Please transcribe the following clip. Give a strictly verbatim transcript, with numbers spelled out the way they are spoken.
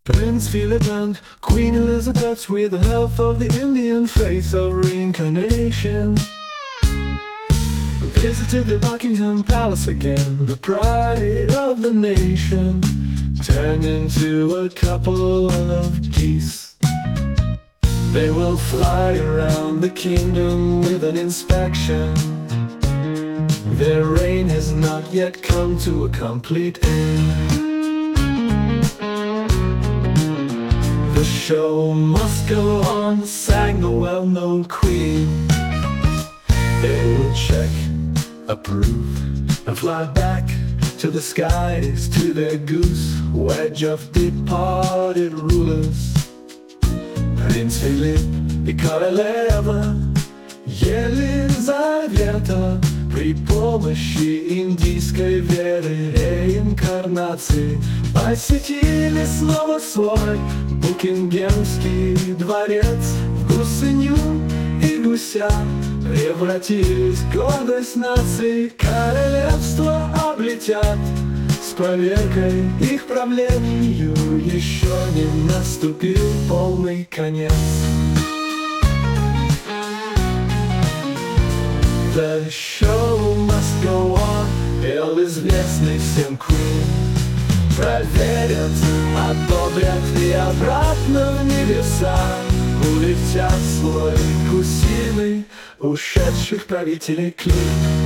Prince Philip and Queen Elizabeth, with the help of the Indian faith of reincarnation, visited the Buckingham Palace again. The pride of the nation turned into a couple of geese. They will fly around the kingdom with an inspection. Their reign has not yet come to a complete end. The show must go on, sang the well-known queen. They will check, approve, and fly back to the skies, to their goose wedge of departed rulers. Принц Филипп и королева Елизавета при помощи индийской веры реинкарнации посетили снова свой Букингемский дворец. В гусыню и гуся превратились в гордость нации. Королевство облетят с проверкой их правлению. Еще не наступил полный конец. The show must go on, пел известный всем Queen. Проверят, одобрят и обратно в небеса улетят слой гусиный ушедших правителей клин.